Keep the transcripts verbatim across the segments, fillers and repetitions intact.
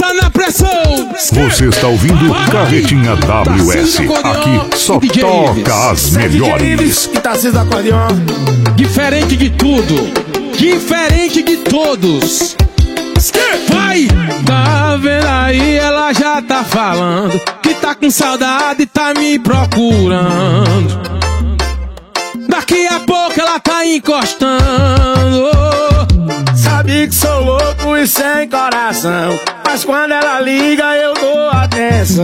bota na pressão. Você está ouvindo Carretinha W S. Aqui só toca as melhores. Diferente de tudo, diferente de todos. Vai! Tá vendo aí, ela já tá falando que tá com saudade e tá me procurando. Daqui a pouco ela tá encostando. Sabe que sou louco e sem coração, mas quando ela liga eu dou atenção.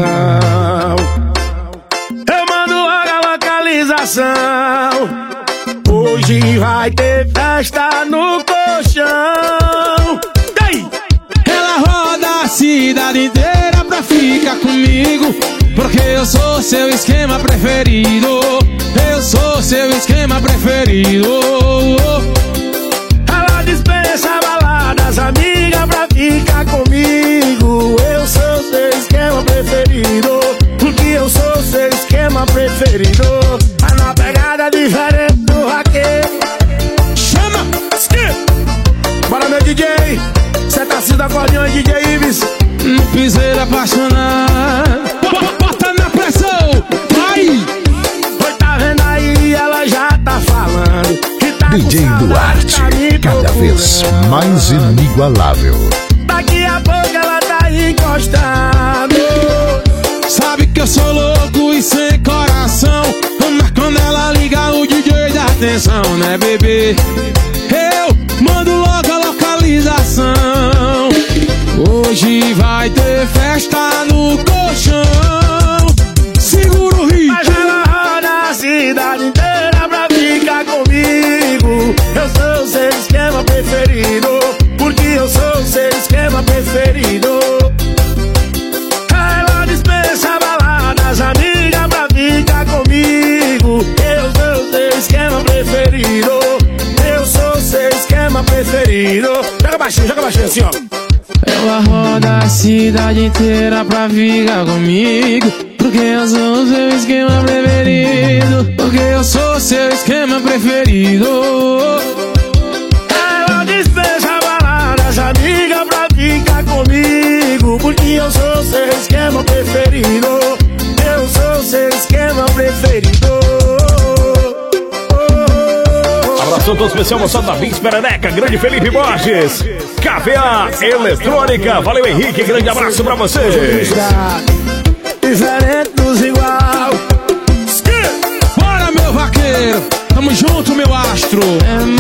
Eu mando logo a localização. Hoje vai ter festa no colchão. Daí! Ela roda a cidade inteira pra ficar comigo, porque eu sou seu esquema preferido. Eu sou seu esquema preferido. Ela dispensa baladas, amiga, pra ficar comigo. Eu sou seu esquema preferido, porque eu sou seu esquema preferido. Mas na pegada diferente do raqueiro. Chama! Bora, meu D J, cê tá se da colinha, D J Ives. No piseiro apaixonado, bota na pressão, vai! Oi, tá vendo aí, ela já tá falando que tá D J Duarte, cada vez mais inigualável. Daqui a pouco ela tá encostando. Sabe que eu sou louco e sem coração, mas quando ela liga o D J dá atenção, né, bebê? Eu mando logo a localização. Hoje vai ter festa no colchão. Segura o ritmo. Mas ela roda a cidade inteira pra ficar comigo. Eu sou seu esquema preferido, porque eu sou seu esquema preferido. Ela dispensa baladas, amiga, pra ficar comigo. Eu sou seu esquema preferido. Eu sou seu esquema preferido. Joga baixinho, joga baixinho assim, ó. Ela roda a cidade inteira pra ficar comigo, porque eu sou seu esquema preferido. Porque eu sou seu esquema preferido. Ela dispensa baladas, amiga, pra ficar comigo, porque eu sou seu esquema preferido. Eu sou seu esquema preferido. Abração todo especial, moçada da Vins Perereca, grande Felipe Borges, K V A Eletrônica, valeu Henrique, grande abraço pra vocês. Diferente dos igual. Bora, meu vaqueiro, tamo junto, meu astro. É